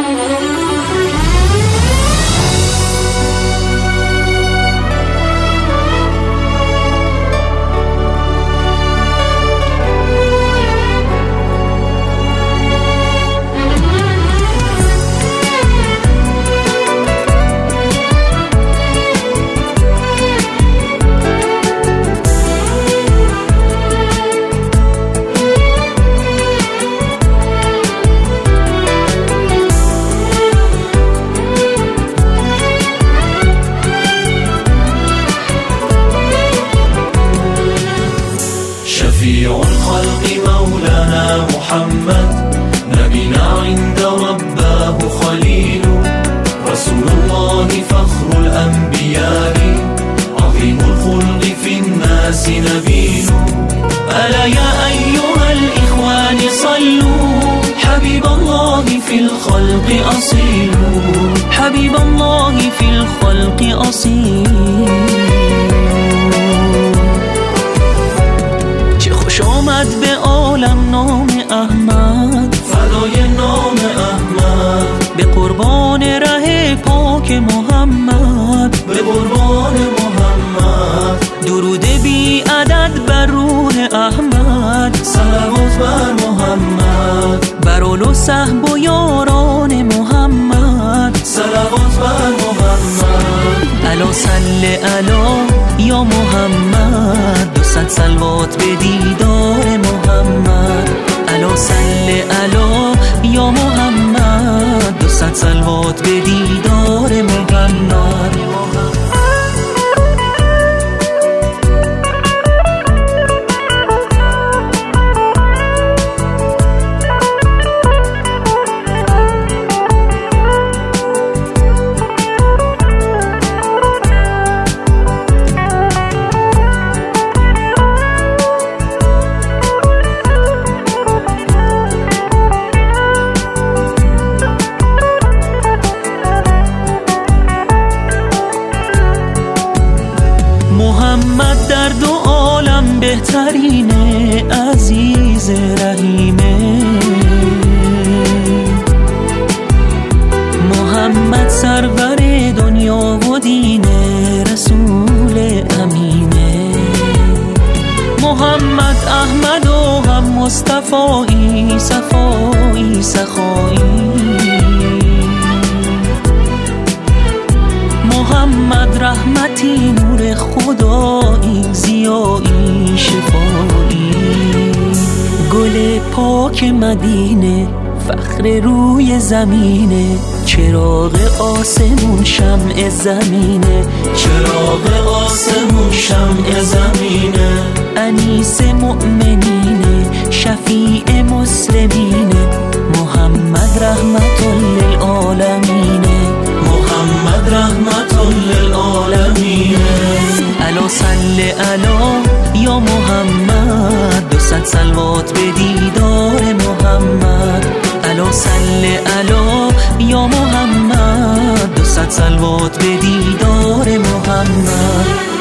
شفيع الخلق مولانا محمد، نبينا عند رباه خليل، رسول الله فخر الأنبياء، عظيم الخلق في الناس نبيل. ألا يا أيها الإخوان صلوا، حبيب الله في الخلق أصيل، حبيب الله في الخلق أصيل. آمد به عالم نام احمد، فدای نام احمد، به قربان ره پاک محمد، به قربان محمد. درود بی عدد بر روح احمد، صلوات بر محمد، بر آل و صحب و یاران محمد، صلوات بر محمد. الا صل علی یا محمد، 200 صلوات به دیدار محمد. الا صل علی یا محمد، 200 صلوات به دیدار محمد. محمد در دو عالم بهترینه، عزیز رحیمه. محمد سرور دنیا و دینه، رسول امینه. محمد احمد و هم مصطفایی، صفایی سخایی. محمد رحمتی، نور خدایی، ضیایی شفایی. گل پاک مدینه، فخر روی زمینه. چراغ آسمون شمع زمینه، چراغ آسمون شمع زمینه. انیس مؤمنینه، شفیع مسلمینه. محمد رحمت للعالمینه، محمد رحمت للعالمین. الا صل علی یا محمد، 200 صلوات به دیدار محمد. الا صل علی یا محمد، 200 صلوات به دیدار محمد.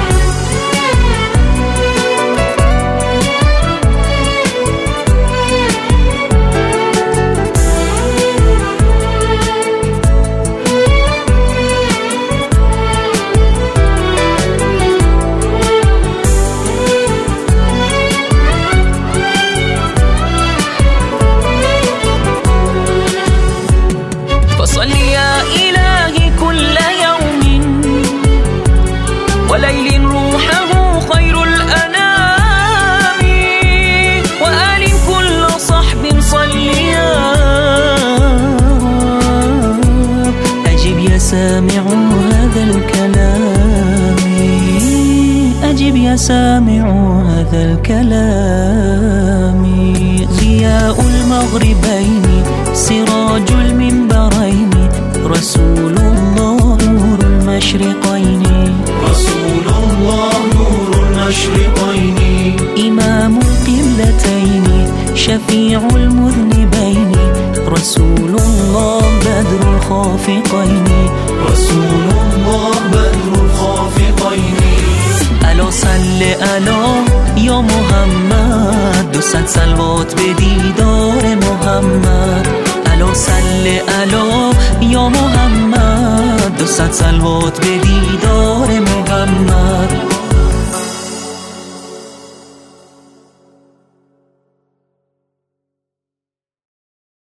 فصل يا إلهي كل يوم وليل روحه خير الأنام، وآل كل صحب صليا. أجب يا سامع هذا الكلام، أجب يا سامع هذا الكلام. ضياء المغربين، سراج المنبرين، رسول الله نور المشرقين، رسول الله نور المشرقين. إمام القبلتين، شفيع المذنبين، رسول الله بدر الخافقين، رسول الله بدر الخافقين. الا صل علی یا محمد، 200 صلوات به دیدار محمد. الا صل صل علی یا محمد 200 صلوات به دیدار محمد.